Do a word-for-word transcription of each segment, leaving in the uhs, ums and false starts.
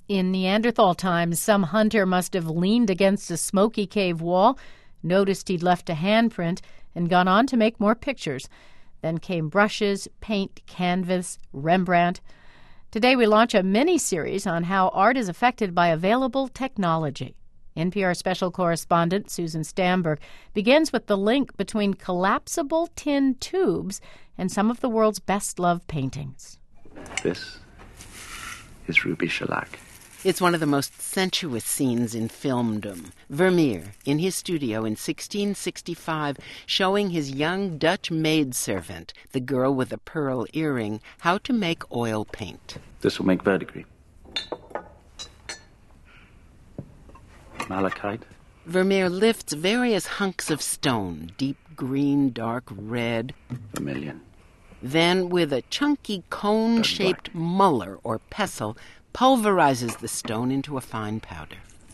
In Neanderthal times, some hunter must have leaned against a smoky cave wall, noticed he'd left a handprint, and gone on to make more pictures. Then came brushes, paint, canvas, Rembrandt. Today we launch a mini-series on how art is affected by available technology. N P R special correspondent Susan Stamberg begins with the link between collapsible tin tubes and some of the world's best-loved paintings. This is Ruby Shellac. It's one of the most sensuous scenes in filmdom. Vermeer, in his studio in sixteen sixty-five, showing his young Dutch maidservant, the girl with a pearl earring, how to make oil paint. This will make verdigris. Malachite. Vermeer lifts various hunks of stone, deep green, dark red. Vermilion. Then, with a chunky cone-shaped muller or pestle, pulverizes the stone into a fine powder.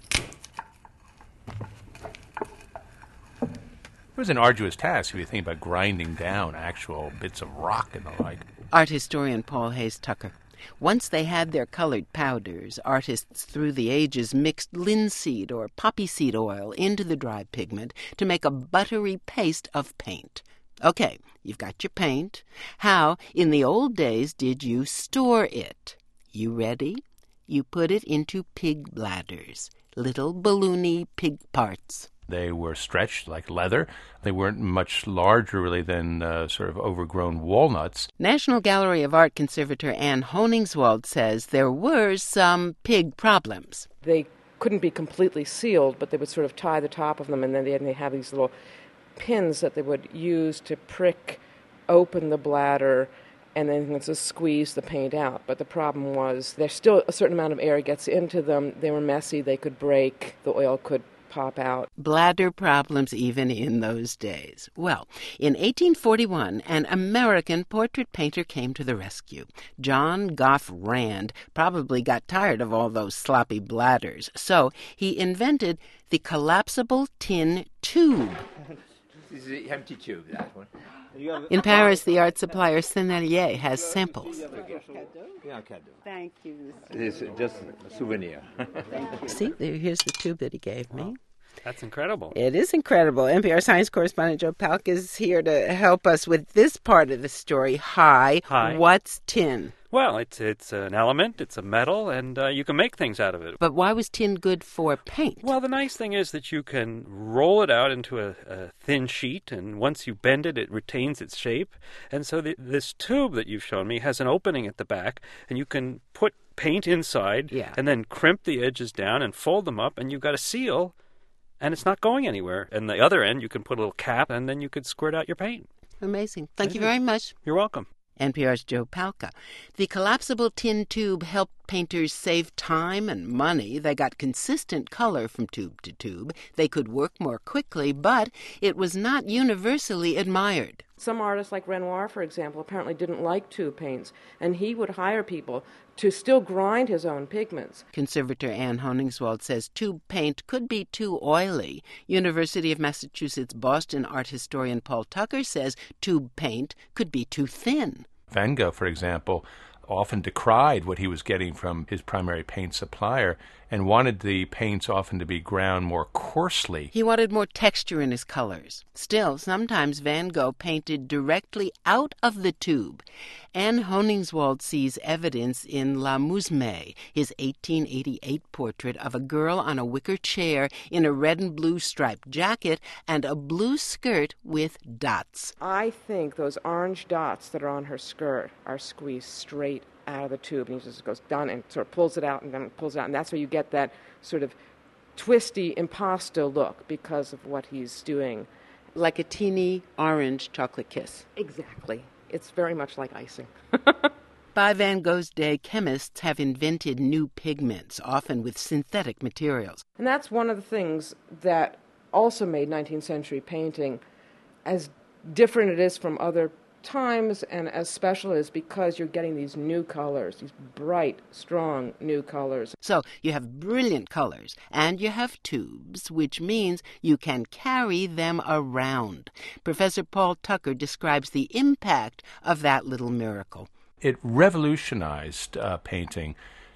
It was an arduous task if you think about grinding down actual bits of rock and the like. Art historian Paul Hayes Tucker. Once they had their colored powders, artists through the ages mixed linseed or poppy seed oil into the dry pigment to make a buttery paste of paint. Okay, you've got your paint. How, in the old days, did you store it? You ready? You put it into pig bladders, little balloony pig parts. They were stretched like leather. They weren't much larger, really, than uh, sort of overgrown walnuts. National Gallery of Art conservator Anne Honingswald says there were some pig problems. They couldn't be completely sealed, but they would sort of tie the top of them, and then they'd have these little pins that they would use to prick open the bladder and then just squeeze the paint out. But the problem was there's still a certain amount of air gets into them. They were messy. They could break. The oil could pop out. Bladder problems even in those days. Well, in eighteen forty-one, an American portrait painter came to the rescue. John Goff Rand probably got tired of all those sloppy bladders, so he invented the collapsible tin tube. This is an empty tube, that one. In Paris, the art supplier Sennelier has samples. Thank you. This is just a souvenir. See, there, here's the tube that he gave me. That's incredible. It is incredible. N P R science correspondent Joe Palca is here to help us with this part of the story. Hi. Hi. What's tin? Well, it's it's an element, it's a metal, and uh, you can make things out of it. But why was tin good for paint? Well, the nice thing is that you can roll it out into a, a thin sheet, and once you bend it, it retains its shape. And so the, this tube that you've shown me has an opening at the back, and you can put paint inside, yeah. and then crimp the edges down and fold them up, and you've got a seal, and it's not going anywhere. And the other end, you can put a little cap, and then you could squirt out your paint. Amazing. Thank you very much. You're welcome. N P R's Joe Palca. The collapsible tin tube helped painters save time and money. They got consistent color from tube to tube. They could work more quickly, but it was not universally admired. Some artists like Renoir, for example, apparently didn't like tube paints, and he would hire people to still grind his own pigments. Conservator Anne Honingswald says tube paint could be too oily. University of Massachusetts Boston art historian Paul Tucker says tube paint could be too thin. Van Gogh, for example, often decried what he was getting from his primary paint supplier and wanted the paints often to be ground more coarsely. He wanted more texture in his colors. Still, sometimes Van Gogh painted directly out of the tube. Anne Honingswald sees evidence in La Mousme, his eighteen eighty-eight portrait of a girl on a wicker chair in a red and blue striped jacket and a blue skirt with dots. I think those orange dots that are on her skirt are squeezed straight out of the tube, and he just goes down and sort of pulls it out and then pulls it out, and that's where you get that sort of twisty impasto look because of what he's doing. Like a teeny orange chocolate kiss. Exactly. It's very much like icing. By Van Gogh's day, chemists have invented new pigments, often with synthetic materials. And that's one of the things that also made nineteenth century painting as different it is from other times and as special is because you're getting these new colors, these bright, strong new colors. So you have brilliant colors and you have tubes, which means you can carry them around. Professor Paul Tucker describes the impact of that little miracle. It revolutionized uh, painting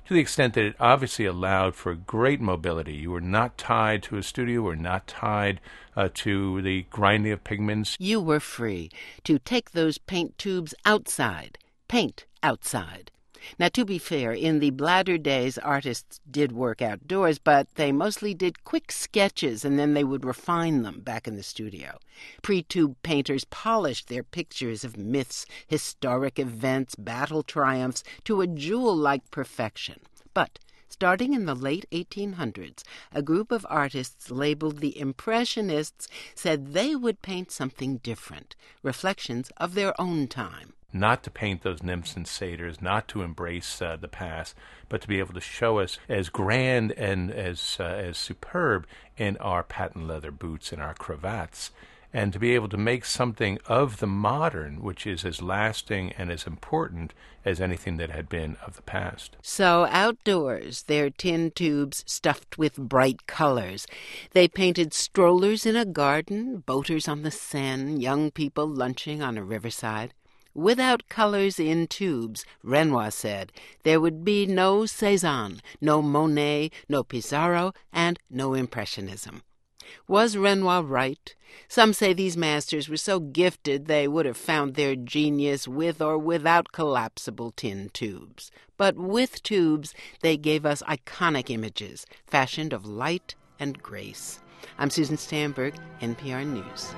to the extent that it obviously allowed for great mobility. You were not tied to a studio, or not tied uh, to the grinding of pigments. You were free to take those paint tubes outside, paint outside. Now, to be fair, in the bladder days, artists did work outdoors, but they mostly did quick sketches, and then they would refine them back in the studio. Pre-tube painters polished their pictures of myths, historic events, battle triumphs to a jewel-like perfection. But starting in the late eighteen hundreds, a group of artists labeled the Impressionists said they would paint something different, reflections of their own time. Not to paint those nymphs and satyrs, not to embrace uh, the past, but to be able to show us as grand and as uh, as superb in our patent leather boots and our cravats, and to be able to make something of the modern which is as lasting and as important as anything that had been of the past. So outdoors, their tin tubes stuffed with bright colors. They painted strollers in a garden, boaters on the Seine, young people lunching on a riverside. Without colors in tubes, Renoir said, there would be no Cézanne, no Monet, no Pissarro, and no Impressionism. Was Renoir right? Some say these masters were so gifted they would have found their genius with or without collapsible tin tubes. But with tubes, they gave us iconic images, fashioned of light and grace. I'm Susan Stamberg, N P R News.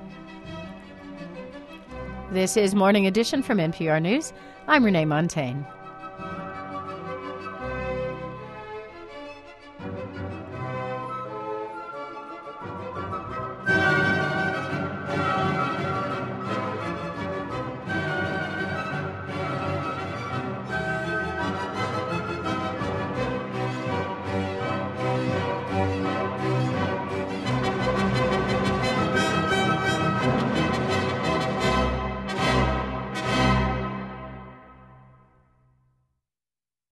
This is Morning Edition from N P R News. I'm Renee Montaigne.